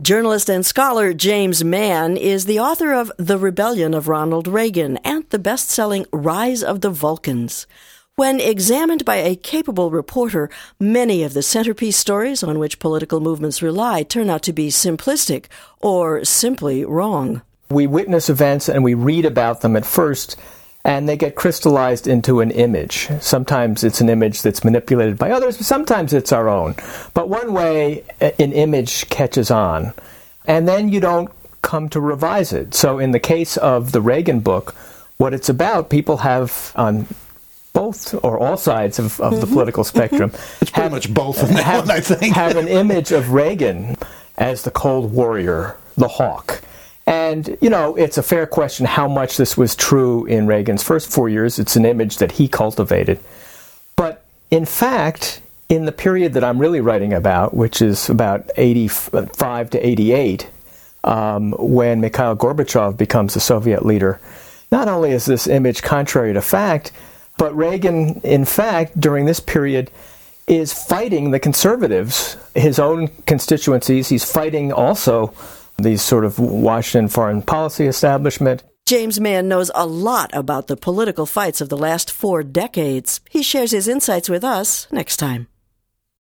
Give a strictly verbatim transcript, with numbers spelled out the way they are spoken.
Journalist and scholar James Mann is the author of The Rebellion of Ronald Reagan and the best-selling Rise of the Vulcans. When examined by a capable reporter, many of the centerpiece stories on which political movements rely turn out to be simplistic or simply wrong. We witness events and we read about them at first, and they get crystallized into an image. Sometimes it's an image that's manipulated by others, but sometimes it's our own. But one way an image catches on, and then you don't come to revise it. So in the case of the Reagan book, what it's about, people have on both or all sides of, of mm-hmm. the political spectrum. It's pretty have, much both of that have, one, I think. have an image of Reagan as the cold warrior, the hawk. And, you know, it's a fair question how much this was true in Reagan's first four years. It's an image that he cultivated. But, in fact, in the period that I'm really writing about, which is about eighty-five to eighty-eight, um, when Mikhail Gorbachev becomes the Soviet leader, not only is this image contrary to fact, but Reagan, in fact, during this period, is fighting the conservatives, his own constituencies. He's fighting also these sort of Washington foreign policy establishment. James Mann knows a lot about the political fights of the last four decades. He shares his insights with us next time.